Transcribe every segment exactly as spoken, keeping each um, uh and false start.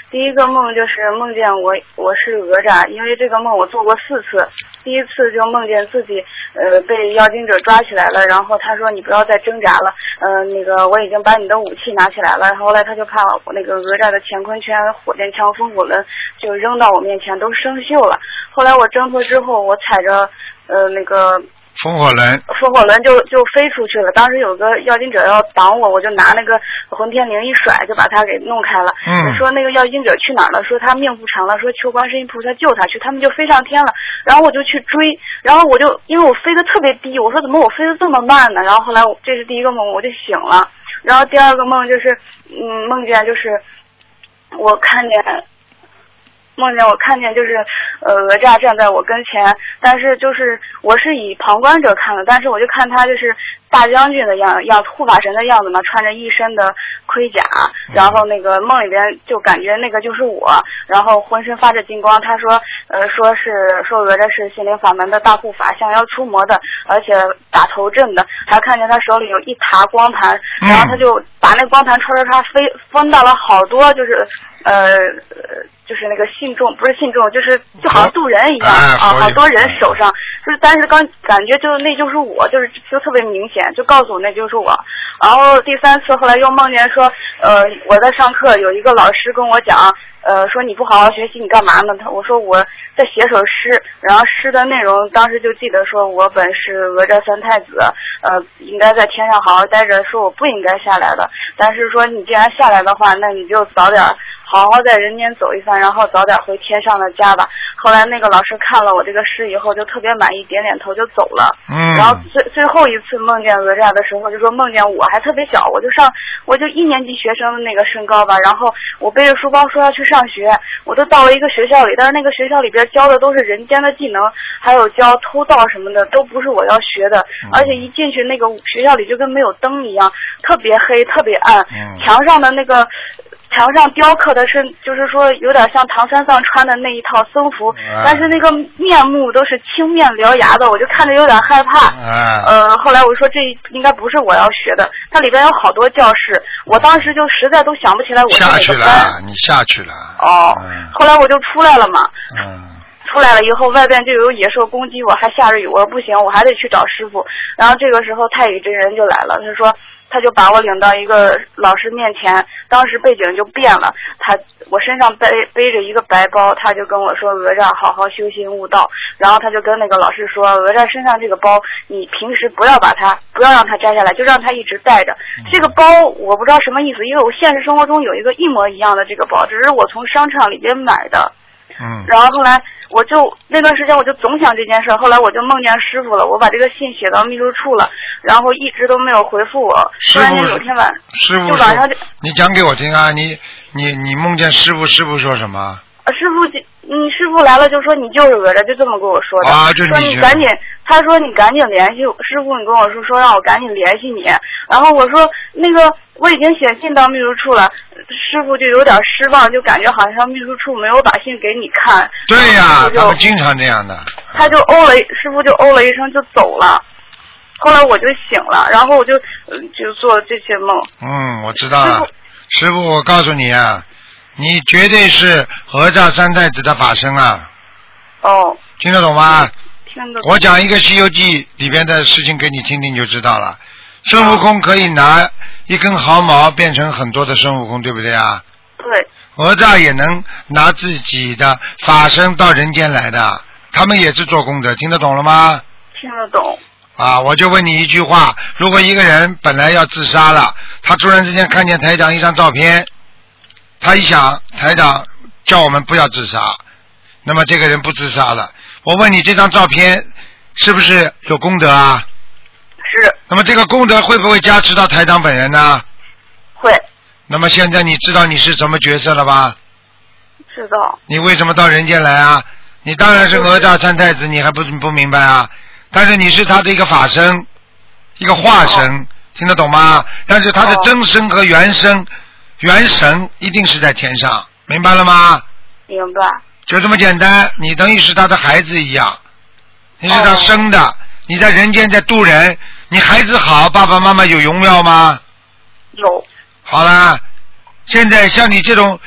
第一个梦就是梦见我我是哪吒，因为这个梦我做过四次。第一次就梦见自己呃被妖精者抓起来了，然后他说你不要再挣扎了，呃那个我已经把你的武器拿起来了。后来他就把我那个哪吒的乾坤圈、火箭枪、风火轮就扔到我面前，都生锈了。后来我挣脱之后，我踩着呃那个。 风火轮， 风火轮就就飞出去了。当时有个妖精者要挡我，我就拿那个混天绫一甩，就把他给弄开了。 嗯， 说那个妖精者去哪儿了？说他命不长了，说求观世音菩萨救他去。他们就飞上天了，然后我就去追，然后我就因为我飞得特别低，我说怎么我飞得这么慢呢？然后后来我这是第一个梦，我就醒了。然后第二个梦就是嗯梦见就是我看见。梦见我看见就是呃哪吒站在我跟前，但是就是我是以旁观者看的，但是我就看他就是大将军的样样护法神的样子嘛，穿着一身的盔甲，然后那个梦里边就感觉那个就是我，然后浑身发着金光。他说呃说是说哪吒是心灵法门的大护法，降妖除魔的，而且打头阵的，还看见他手里有一沓光盘，然后他就把那光盘唰唰唰飞分到了好多就是呃就是那个信众不是信众，就是就好像渡人一样啊，好多人手上，就是但是刚感觉就那就是我，就是就特别明显，就告诉我那就是我。然后第三次后来又梦见说，呃，我在上课，有一个老师跟我讲，呃，说你不好好学习，你干嘛呢？他我说我在写首诗，然后诗的内容当时就记得说我本是哪吒三太子，呃，应该在天上好好待着，说我不应该下来的，但是说你既然下来的话，那你就早点好好在人间走一番，然后早点回天上的家吧。后来那个老师看了我这个诗以后就特别满意，点点头就走了。嗯。然后最最后一次梦见哪吒的时候，就说梦见我还特别小，我就上我就一年级学生的那个身高吧，然后我背着书包说要去上学，我都到了一个学校里，但是那个学校里边教的都是人间的技能，还有教偷盗什么的，都不是我要学的。嗯、而且一进去那个学校里就跟没有灯一样，特别黑特别暗，嗯、墙上的那个。墙上雕刻的是，就是说有点像唐三藏穿的那一套僧服，啊、但是那个面目都是青面獠牙的，我就看着有点害怕。啊、呃，后来我说这应该不是我要学的，它里边有好多教室，我当时就实在都想不起来我是哪个班。下去了， 你下去了。 哦，嗯、后来我就出来了嘛。 嗯。 出来了以后，外边就有野兽攻击我，还下着雨，我说不行，我还得去找师傅。然后这个时候太乙真人就来了，他说。他就把我领到一个老师面前，当时背景就变了，他我身上背背着一个白包，他就跟我说哪吒好好修心悟道，然后他就跟那个老师说哪吒身上这个包你平时不要把它不要让它摘下来，就让他一直带着。这个包我不知道什么意思，因为我现实生活中有一个一模一样的这个包，只是我从商场里边买的。嗯，然后后来我就那段时间我就总想这件事，后来我就梦见师傅了，我把这个信写到秘书处了，然后一直都没有回复我。突然间有天晚， 师傅就晚上就你讲给我听啊，你你你梦见师傅，师傅说什么？ 师傅就你师傅来了就说你就是哪吒，就这么跟我说的。 啊，就说你赶紧，他说你赶紧联系师傅，你跟我说说让我赶紧联系你。然后我说那个我已经写信到秘书处了，师傅就有点失望，就感觉好像秘书处没有把信给你看。 对呀，他们经常这样的。 他就哦了，师傅就哦了一声就走了。后来我就醒了，然后我就就做这些梦。 嗯，我知道了。师傅，我告诉你啊。你绝对是哪吒三太子的法身啊！ 哦， 听得懂吗？ 听得懂。 我讲一个《西游记》里边的事情给你听听就知道了。孙悟空可以拿一根毫毛变成很多的孙悟空，对不对啊？ 对。 哪吒也能拿自己的法身到人间来的，他们也是做功德，听得懂了吗？ 听得懂。 啊，我就问你一句话：如果一个人本来要自杀了，他突然之间看见台长一张照片。他一想，台长叫我们不要自杀，那么这个人不自杀了。我问你，这张照片是不是有功德啊？ 是。 那么这个功德会不会加持到台长本人呢？ 会。 那么现在你知道你是什么角色了吧？ 知道。 你为什么到人间来啊？你当然是哪吒三太子，你还不不明白啊？但是你是他的一个法身，一个化身，哦、听得懂吗？但是他的真身和原身。元神一定是在天上，明白了吗？ 明白。 就这么简单，你等于是他的孩子一样，你是他生的，哦、你在人间在度人，你孩子好，爸爸妈妈有荣耀吗？ 有。 好啦，现在像你这种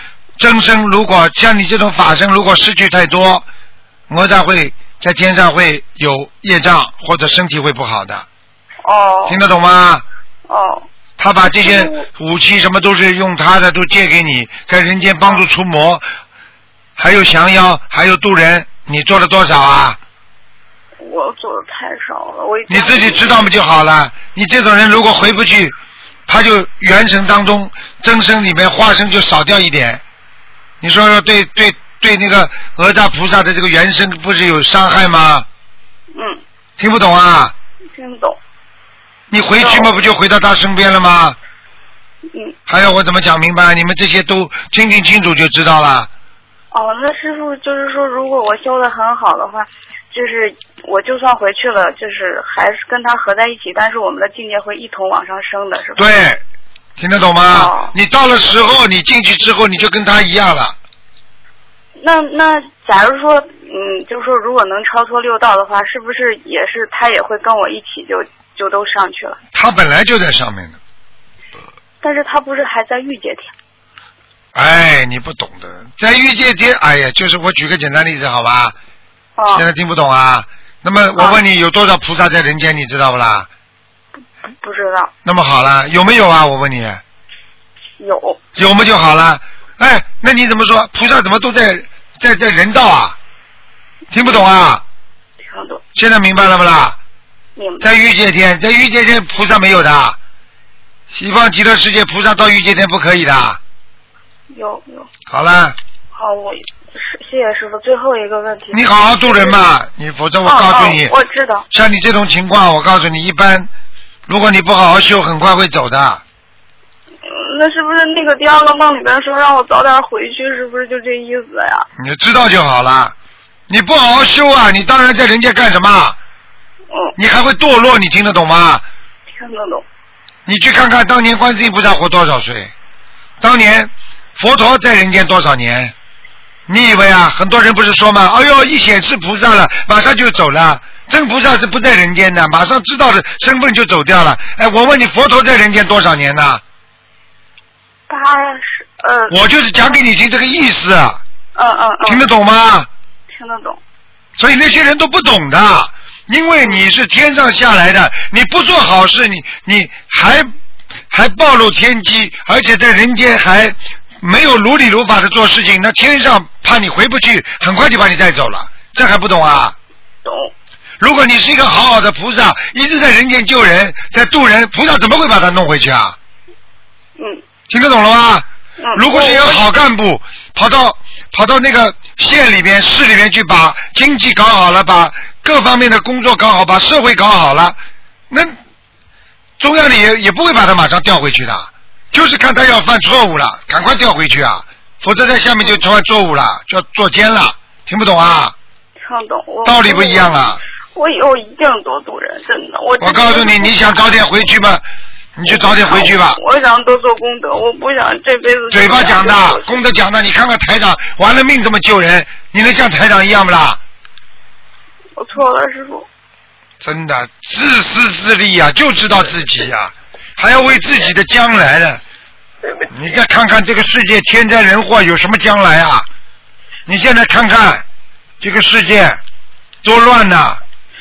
增生如果像你这种法身，如果失去太多，哪吒会在天上会有业障，或者身体会不好的。 哦。 听得懂吗？ 哦。 他把这些武器什么都是用他的，都借给你，在人间帮助除魔，还有降妖，还有渡人，你做了多少啊？ 我做的太少了，我你自己知道不就好了？你这种人如果回不去，他就元神当中真身里面化身就少掉一点。你说说对对对，那个哪吒菩萨的这个元身不是有伤害吗？ 嗯。 听不懂啊？ 听不懂。 你回去嘛，不就回到他身边了吗？ 嗯。 还要我怎么讲明白？你们这些都听听清楚就知道了。 哦，那师傅就是说，如果我修得很好的话，就是我就算回去了，就是还是跟他合在一起，但是我们的境界会一同往上升的，是吧？ 对，听得懂吗？ 哦、 你到了时候，你进去之后，你就跟他一样了。 那那假如说，嗯，就是说，如果能超脱六道的话，是不是也是他也会跟我一起就就都上去了？ 他本来就在上面的。 但是他不是还在欲界天？ 哎，你不懂的，在欲界天，哎呀，就是我举个简单例子，好吧？ 哦。 现在听不懂啊？那么我问你，有多少菩萨在人间，你知道不啦？ 不不知道。 那么好了，有没有啊？我问你。 有。 有么就好了？哎，那你怎么说？菩萨怎么都在在在人道啊？听不懂啊？ 听不懂。 现在明白了不啦？ 明白。 在欲界天，在欲界天菩萨没有的，西方极乐世界菩萨到欲界天不可以的。 有有。 好了。 好，我谢谢师傅。最后一个问题。 你好好度人嘛，你否则我告诉你。 哦哦，我知道。 像你这种情况，我告诉你，一般如果你不好好修，很快会走的。 那是不是那个第二个梦里边说让我早点回去，是不是就这意思呀？ 你知道就好了。你不好好修啊，你当然在人间干什么？ 嗯。 你还会堕落，你听得懂吗？ 听得懂。 你去看看当年观世音菩萨活多少岁，当年佛陀在人间多少年？你以为啊，很多人不是说吗？哎呦，一显示菩萨了，马上就走了。真菩萨是不在人间的，马上知道了身份就走掉了。哎，我问你，佛陀在人间多少年呢？ 八十呃。 我就是讲给你听这个意思。 嗯嗯嗯。 听得懂吗？ 听得懂。 所以那些人都不懂的，因为你是天上下来的，你不做好事，你你还还暴露天机，而且在人间还没有如理如法的做事情，那天上怕你回不去，很快就把你带走了，这还不懂啊？ 懂。 如果你是一个好好的菩萨，一直在人间救人，在渡人，菩萨怎么会把他弄回去啊？ 嗯。 听得懂了吗？ 嗯。 如果是一个好干部，跑到跑到那个县里边、市里边去，把经济搞好了，把各方面的工作搞好，把社会搞好了，那中央里也也不会把他马上调回去的，就是看他要犯错误了，赶快调回去啊，否则在下面就犯错误了，就要坐监了。听不懂啊？ 听懂。 道理不一样啊。 我以后一定多度人，真的。我我告诉你，你想早点回去吗？你就早点回去吧。 我想多做功德，我不想这辈子。 嘴巴讲的，功德讲的，你看看台长玩了命这么救人，你能像台长一样不啦？ 我错了，师傅。 真的自私自利啊，就知道自己啊，还要为自己的将来呢。你再看看这个世界天灾人祸有什么将来啊？你现在看看这个世界多乱呐！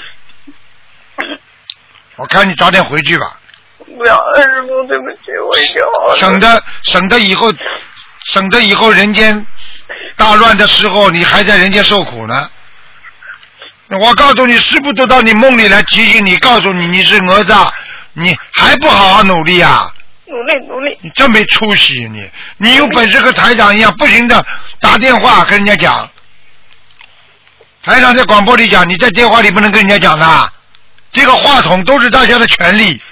我看你早点回去吧。 不要，师傅，对不起，我已经好了。 省得省得以后省得以后人间大乱的时候，你还在人间受苦呢。我告诉你，师父都到你梦里来提醒你，告诉你你是哪吒，你还不好好努力啊！ 努力努力。 你真没出息，你你有本事和台长一样，不停的打电话跟人家讲。台长在广播里讲，你在电话里不能跟人家讲的，这个话筒都是大家的权利。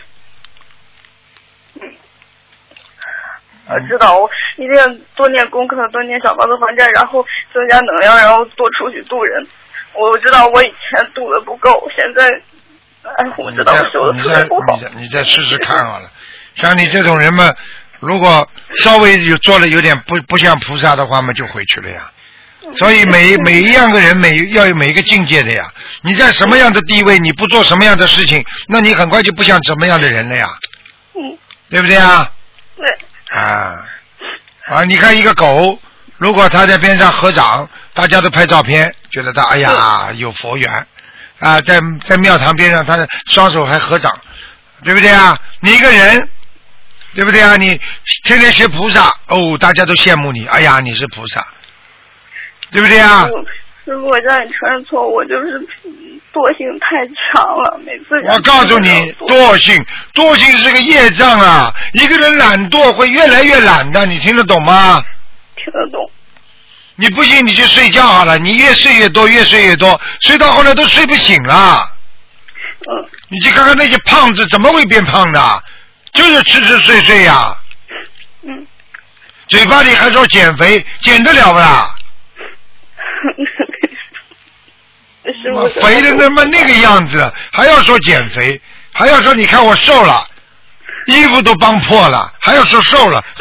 我知道，我一定多念功课，多念小房子还债，然后增加能量，然后多出去度人。我知道我以前度的不够，现在，哎，我知道我修的特别不好。 你再你再试试看好了。像你这种人嘛，如果稍微有做了有点不不像菩萨的话嘛，就回去了呀。所以每每一样的人每要有每一个境界的呀。你在什么样的地位，你不做什么样的事情，那你很快就不像什么样的人了呀。 嗯。 对不对啊？ 对。 啊啊！你看一个狗， 如果他在边上合掌，大家都拍照片，觉得他哎呀有佛缘啊，在在庙堂边上，他的双手还合掌，对不对啊？你一个人，对不对啊？你天天学菩萨，哦，大家都羡慕你，哎呀，你是菩萨，对不对啊？ 师傅，我让你承认错误，我就是惰性太强了，每次。 我告诉你，惰性，惰性是个业障啊！一个人懒惰会越来越懒的，你听得懂吗？ 听得懂。 你不信你去睡觉好了，你越睡越多，越睡越多，睡到后来都睡不醒了。 嗯。 你去看看那些胖子怎么会变胖的？就是吃吃睡睡呀、啊。 嗯。 嘴巴里还说减肥，减得了不啦？肥的那么那个样子，还要说减肥，还要说你看我瘦了，衣服都帮破了，还要说瘦了。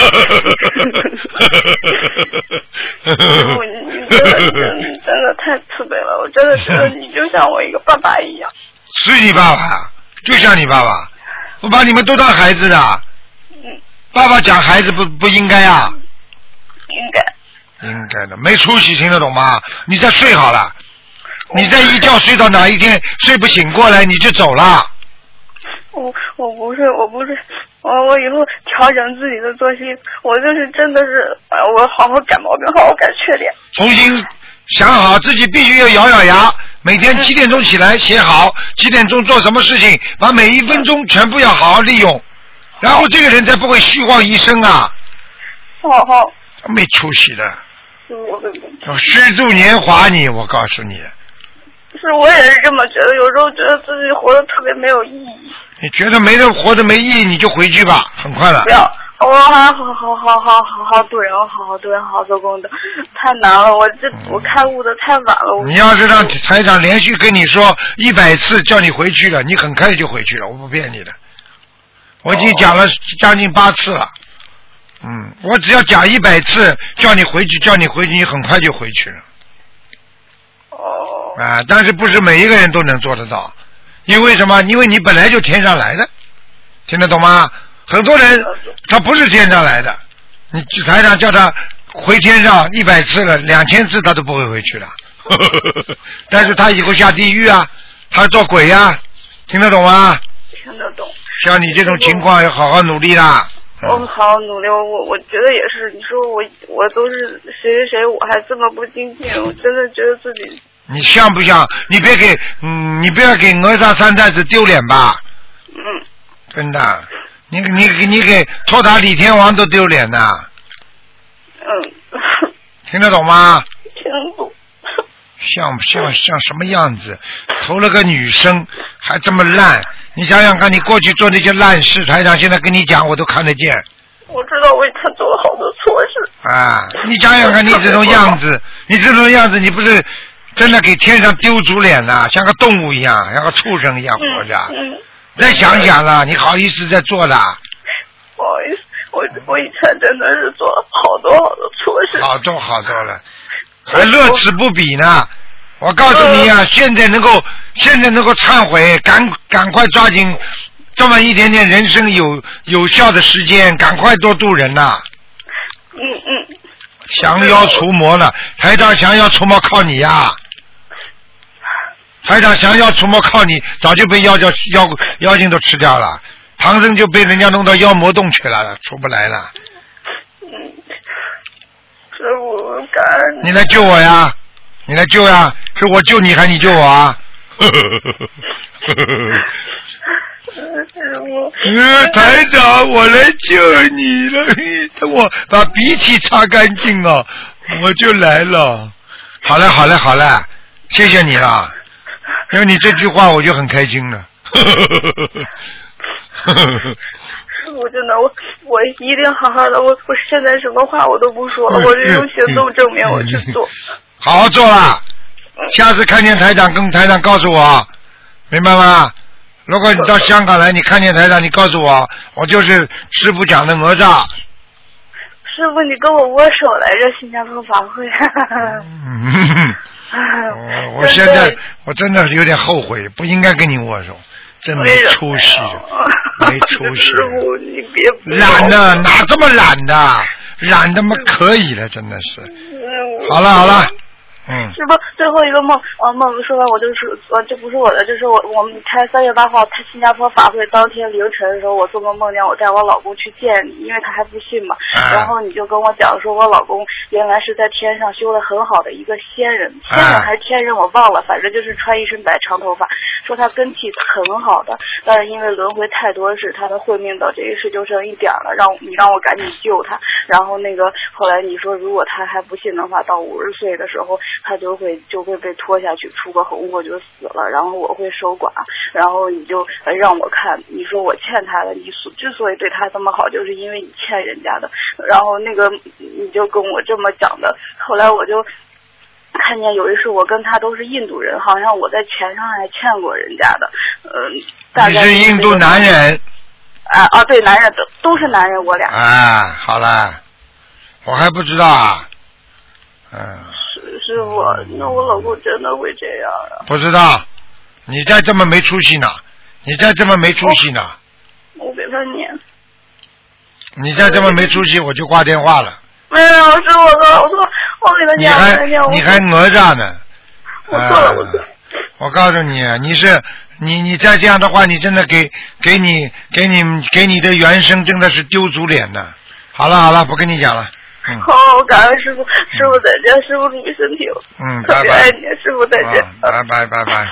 师傅，你你真的真真的太慈悲了，我真的觉得你就像我一个爸爸一样。 是你爸爸，就像你爸爸，我把你们都当孩子的。 嗯。 爸爸讲孩子不不应该啊？ 应该。 应该的，没出息，听得懂吗？你再睡好了。你再一觉睡到哪一天睡不醒过来你就走了。 我我不是我不是我我以后调整自己的作息，我就是真的是我好好改毛病，好好改缺点。 重新想好自己必须要咬咬牙，每天七点钟起来写好，几点钟做什么事情，把每一分钟全部要好好利用，然后这个人才不会虚晃一生啊。 好好。 没出息的。 我对不起。 虚度年华你，我告诉你。 是，我也是这么觉得，有时候觉得自己活得特别没有意义。 你觉得没人活得没意义，你就回去吧，很快了。 不要，我还好好好好好好度人，好好度人，好好做功德，太难了，我这、嗯、我开悟的太晚了。 你要是让台长连续跟你说一百次叫你回去了，你很快就回去了，我不骗你的。我已经讲了将近八次了，嗯，我只要讲一百次叫你回去，叫你回去，你很快就回去了。 哦。 啊，但是不是每一个人都能做得到，因为什么？因为你本来就天上来的，听得懂吗？很多人他不是天上来的，你台上叫他回天上一百次了，两千次他都不会回去了。但是他以后下地狱啊，他做鬼啊，听得懂吗？ 听得懂。 像你这种情况要好好努力啦。 我好好努力，我我觉得也是。你说我我都是谁谁谁，我还这么不精进，我真的觉得自己。 你像不像？你别给嗯，你不要给哪吒三太子丢脸吧。 嗯。 真的，你你你给托塔李天王都丢脸呐。 嗯。 听得懂吗？ 听懂。 像像像什么样子？投了个女生还这么烂，你想想看，你过去做那些烂事，台长现在跟你讲，我都看得见。 我知道为他做了好多错事。 啊，你想想看，你这种样子，你这种样子，你不是真的给天上丢足脸了，像个动物一样，像个畜生一样活着。 嗯。嗯再想想了，你好意思再做的？ 不好意思，我我以前真的是做了好多好多错事。 好多好多了。还乐此不彼呢！我告诉你啊，现在能够现在能够忏悔，赶赶快抓紧这么一点点人生有有效的时间，赶快多度人呐、啊！ 嗯嗯。 降妖除魔了，台长降妖除魔靠你呀、啊！台长降妖除魔靠你，早就被妖妖妖妖精都吃掉了，唐僧就被人家弄到妖魔洞去了，出不来了。 师傅，感恩你来救我呀！你来救呀！是我救你，还你救我啊？ 师傅， 呃，台长，我来救你了。等我把鼻涕擦干净了，我就来了。好了，好了，好了，谢谢你了。因为你这句话，我就很开心了。 师傅，真的，我我一定好好的。我我现在什么话我都不说了，我就用行动证明我去做。 好好做啦！下次看见台长，跟台长告诉我，明白吗？如果你到香港来，你看见台长，你告诉我，我就是师父讲的哪吒。 师傅，你跟我握手来着，新加坡法会。 嗯我我现在我真的有点后悔，不应该跟你握手。真没出息，没出息。 师傅，你别懒的哪这么懒的？ 染的嘛可以了，真的是。 嗯、 好了好了。嗯， 是不？最后一个梦，呃，梦说完我就是，呃，这不是我的，就是我我们开三月八号开新加坡法会当天凌晨的时候，我做梦梦见我带我老公去见你，因为他还不信嘛。啊、然后你就跟我讲说，我老公原来是在天上修的很好的一个仙人，仙人还是天人我忘了，反正就是穿一身白长头发，说他根气很好的，但是因为轮回太多世，他的慧命到这一世就剩一点了，让你让我赶紧救他。然后那个后来你说，如果他还不信的话，到五十岁的时候。他就会就会被拖下去，出个横祸就死了，然后我会守寡，然后你就让我看，你说我欠他的，你所之所以对他这么好，就是因为你欠人家的，然后那个你就跟我这么讲的，后来我就看见有一次我跟他都是印度人，好像我在钱上还欠过人家的，嗯、呃，大概你是印度男人啊啊，对，男人都都是男人，我俩啊，好了，我还不知道啊，嗯。 师傅，那我老公真的会这样啊？ 不知道，你再这么没出息呢，你再这么没出息呢。 我, 我给他念。 你再这么没出息，我就挂电话了。 没有，师傅，我错，我错，我给他念，我给他念。 你还哪吒呢？ 我错了，我错了。 我告诉你，你是你你再这样的话，你真的给给你给你给你的原生真的是丢足脸的。好了好了，不跟你讲了。嗯、 好，感恩师傅，师傅再见，师傅注意身体。 嗯， 特别爱你，师傅再见。 拜拜拜拜。